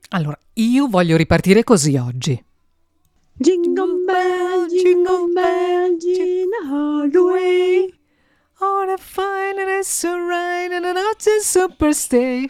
Allora, io voglio ripartire così oggi. Jingle bell in all the way. On a fine and it's so right and not a superstay.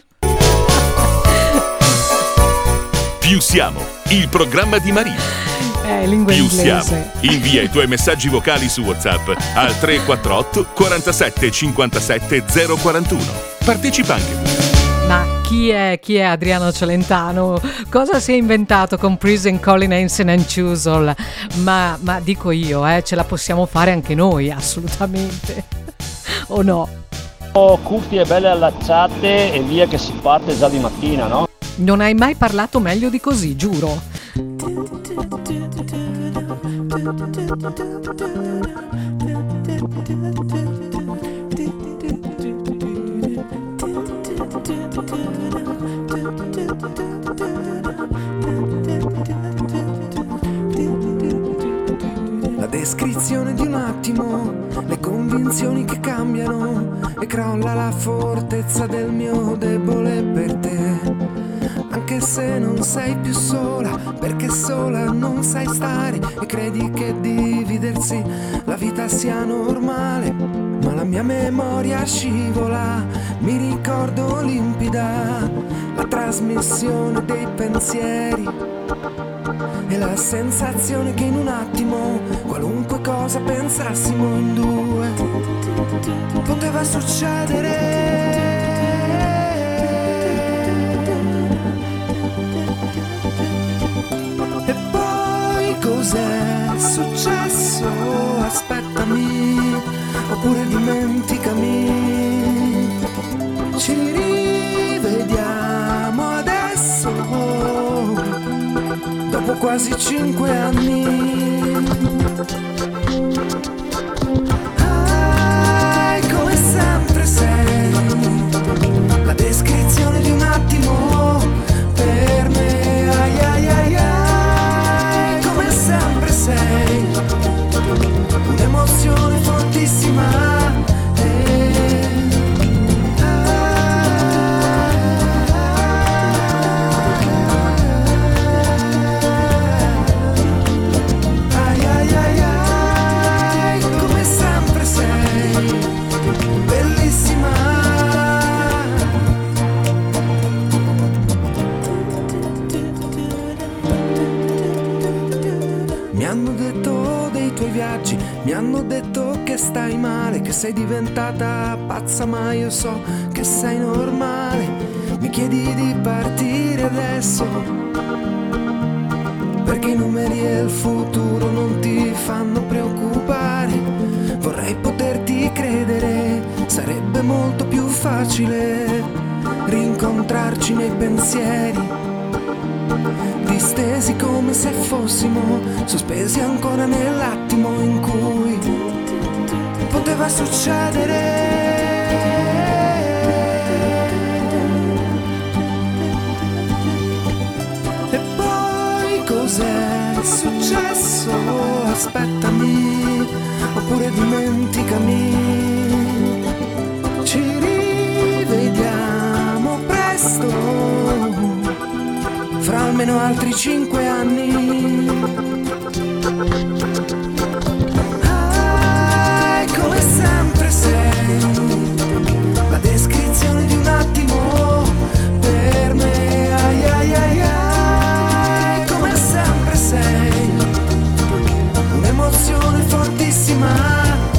Più siamo, il programma di Maria. Lingua Più inglese. siamo. Invia i tuoi messaggi vocali su WhatsApp al 348 47 57 041. Partecipa anche tu. Ma chi è Adriano Celentano? Cosa si è inventato con Prison Colin Hansen and Chusel? Ma dico io, ce la possiamo fare anche noi, assolutamente. O no? Cuffie belle allacciate e via che si parte già di mattina, no? Non hai mai parlato meglio di così, giuro. La descrizione di un attimo, le convinzioni che cambiano e crolla la fortezza del mio debole per te. Anche se non sei più sola, perché sola non sai stare e credi che dividersi la vita sia normale. Ma la mia memoria scivola, mi ricordo limpida la trasmissione dei pensieri e la sensazione che in un attimo qualunque cosa pensassimo in due poteva succedere. E poi cos'è successo? Aspettami, oppure dimenticami. Ci rivediamo adesso, dopo quasi 5 anni. Come sempre sei la descrizione di un attimo per me. Come sempre sei un'emozione fortissima. Come sempre sei bellissima. Mi hanno detto dei tuoi viaggi, mi hanno detto che stai male, che sei diventata pazza, ma io so che sei normale. Mi chiedi di partire adesso, perché i numeri e il futuro non ti fanno preoccupare. Vorrei poterti credere, sarebbe molto più facile rincontrarci nei pensieri, distesi come se fossimo sospesi ancora nell'attimo in cui poteva succedere. E poi cos'è successo? Aspettami, oppure dimenticami. Ci rivediamo presto, fra almeno altri 5 anni. Come sempre sei la descrizione di un attimo per me. Come sempre sei un'emozione fortissima.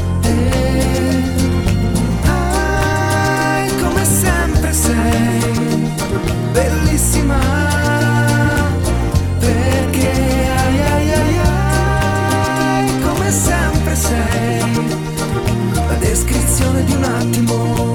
Come sempre sei bellissima. Come sempre sei la descrizione di un attimo.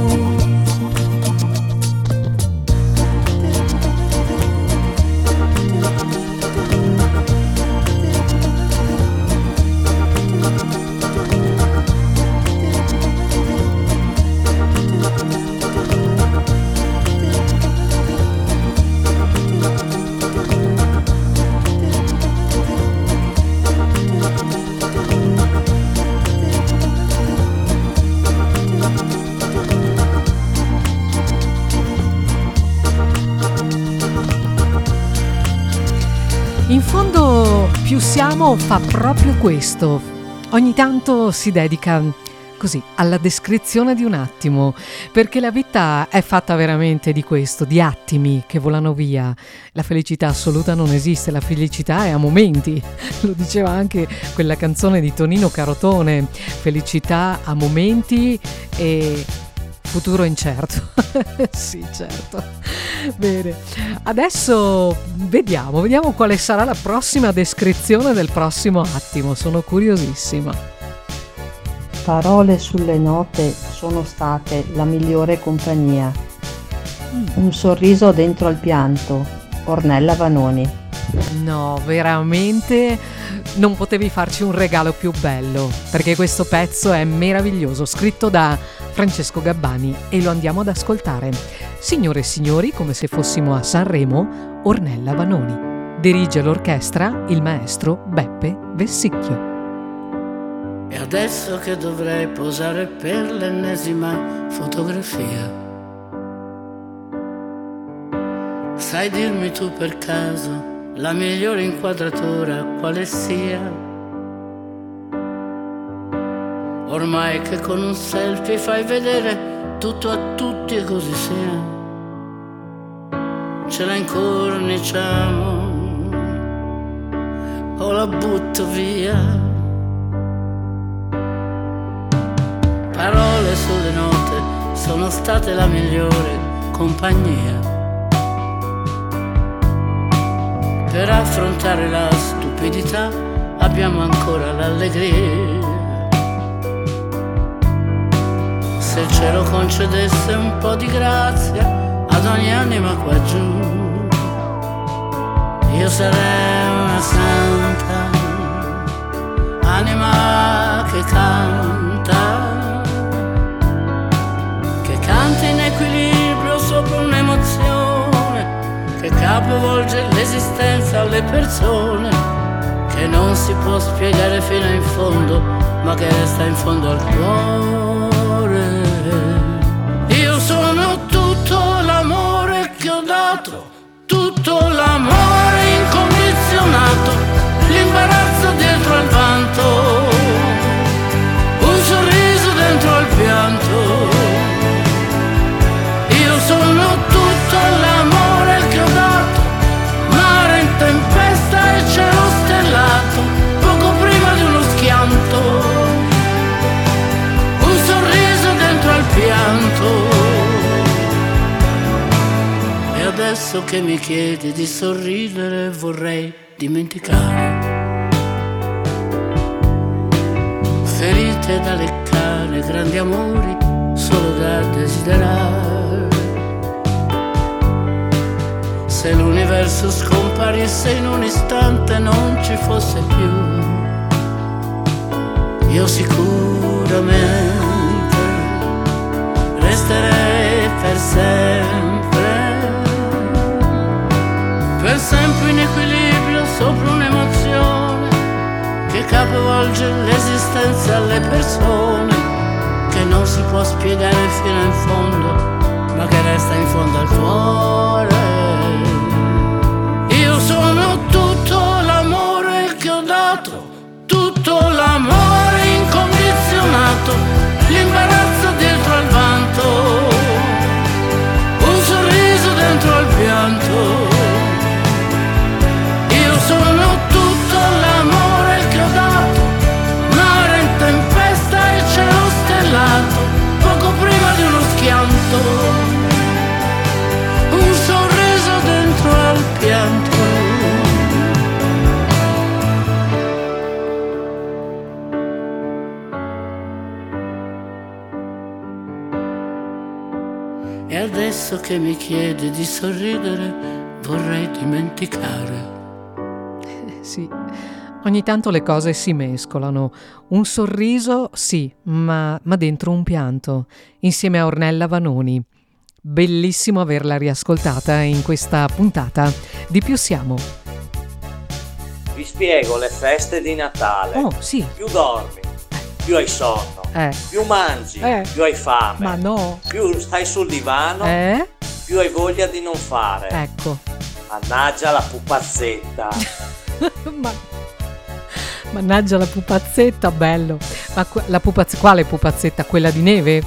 In fondo Più Siamo fa proprio questo. Ogni tanto si dedica così alla descrizione di un attimo, perché la vita è fatta veramente di questo, di attimi che volano via. La felicità assoluta non esiste, la felicità è a momenti. Lo diceva anche quella canzone di Tonino Carotone, felicità a momenti e futuro incerto. Sì, certo. Bene, adesso vediamo quale sarà la prossima descrizione del prossimo attimo, sono curiosissima. Parole sulle note sono state la migliore compagnia. Un sorriso dentro al pianto, Ornella Vanoni. No, veramente non potevi farci un regalo più bello, perché questo pezzo è meraviglioso, scritto da Francesco Gabbani, e lo andiamo ad ascoltare. Signore e signori, come se fossimo a Sanremo, Ornella Vanoni. Dirige l'orchestra il maestro Beppe Vessicchio. E adesso che dovrei posare per l'ennesima fotografia, sai dirmi tu per caso la migliore inquadratura quale sia? Ormai che con un selfie fai vedere tutto a tutti e così sia, ce la incorniciamo o la butto via. Parole sulle note sono state la migliore compagnia per affrontare la stupidità, abbiamo ancora l'allegria. Se il cielo concedesse un po' di grazia ad ogni anima qua giù, io sarei una santa anima che canta in equilibrio sopra un'emozione che capovolge l'esistenza alle persone, che non si può spiegare fino in fondo, ma che resta in fondo al cuore. Io sono tutto l'amore che ho dato, tutto l'amore incondizionato, l'imbarazzo dietro al vanto, un sorriso dentro al pianto. Sono tutto l'amore che ho dato, mare in tempesta e cielo stellato, poco prima di uno schianto, un sorriso dentro al pianto. E adesso che mi chiedi di sorridere vorrei dimenticare ferite da leccare, grandi amori solo da desiderare. Se l'universo scomparisse in un istante, non ci fosse più, io sicuramente resterei per sempre in equilibrio sopra un'emozione che capovolge l'esistenza alle persone, che non si può spiegare fino in fondo, ma che resta in fondo al cuore. Io sono tutto l'amore che ho dato, tutto l'amore incondizionato, l'imbarazzo dietro al vanto, un sorriso dentro al pianto. Io sono tutto l'amore che ho dato, mare in tempesta e cielo stellato, poco prima di uno schianto, un sorriso dentro al pianto. E adesso che mi chiedi di sorridere vorrei dimenticare. Sì, ogni tanto le cose si mescolano. Un sorriso, sì, ma dentro un pianto, insieme a Ornella Vanoni. Bellissimo averla riascoltata in questa puntata di Più Siamo. Vi spiego le feste di Natale. Oh, sì. Più dormi, più hai sonno, più mangi, più hai fame. Ma no. Più stai sul divano, più hai voglia di non fare. Ecco. Mannaggia la pupazzetta. Mannaggia la pupazzetta, bello. Ma la pupazzetta, quale pupazzetta? Quella di neve?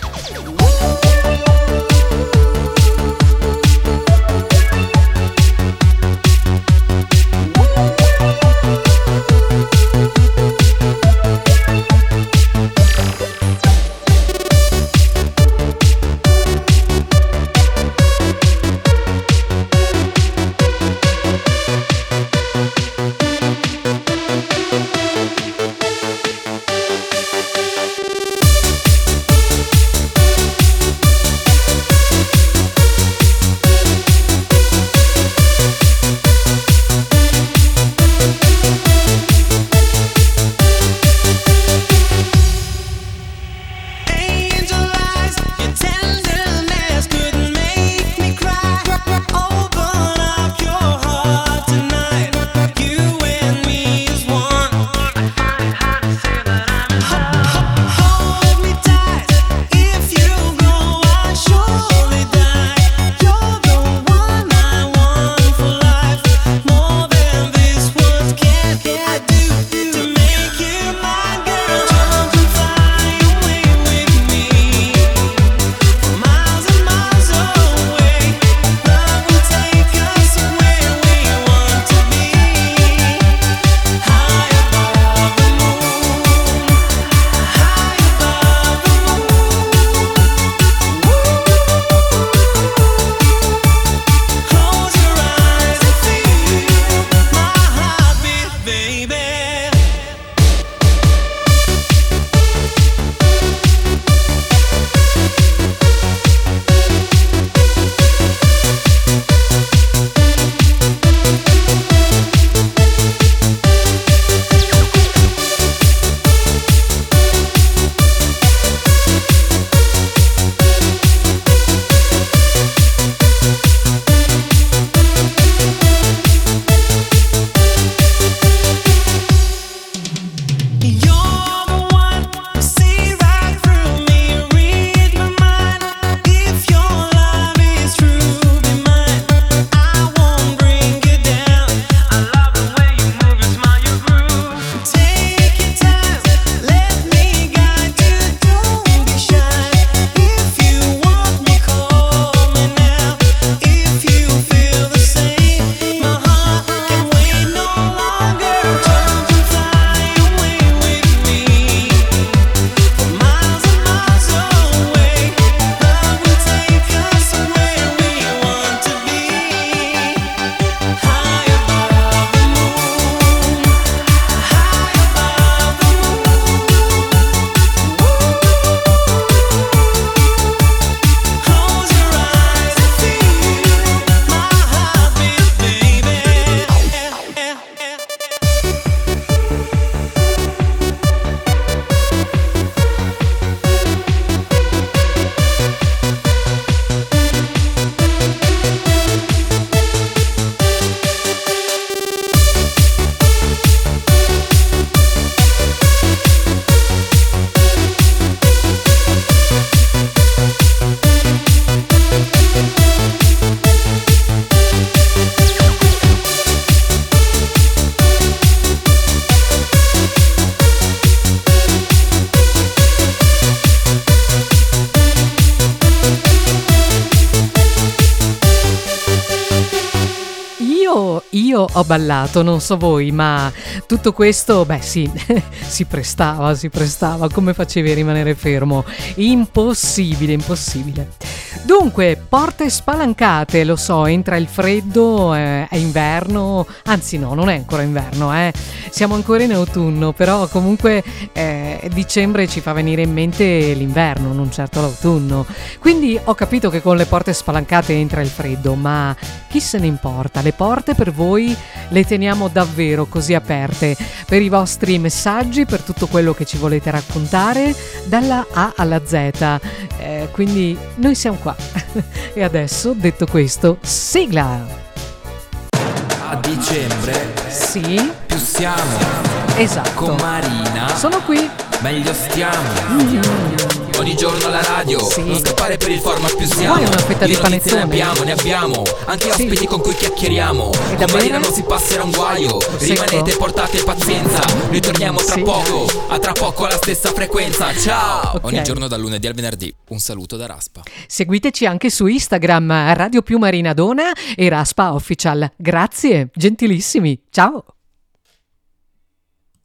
Io ho ballato, non so voi, ma tutto questo, beh sì, si prestava, come facevi a rimanere fermo? Impossibile. Dunque, porte spalancate, lo so, entra il freddo, è inverno, anzi no, non è ancora inverno, siamo ancora in autunno, però comunque dicembre ci fa venire in mente l'inverno, non certo l'autunno. Quindi ho capito che con le porte spalancate entra il freddo, ma chi se ne importa? Le porte per voi le teniamo davvero così aperte per i vostri messaggi, per tutto quello che ci volete raccontare dalla A alla Z, quindi noi siamo qua. E adesso, detto questo, sigla! A dicembre sì, più siamo, esatto, con Marina sono qui, meglio stiamo. ogni giorno alla radio. Sì. Non scappare per il format più siamo. Vuoi una fetta di panettone? Ne abbiamo. Anche ospiti con cui chiacchieriamo. E Con Marina non si passerà un guaio. Rimanete, portate pazienza. Noi torniamo tra poco. A tra poco alla stessa frequenza. Ciao. Okay. Ogni giorno dal lunedì al venerdì. Un saluto da Raspa. Seguiteci anche su Instagram, Radio Più Marina Dona e Raspa Official. Grazie, gentilissimi. Ciao.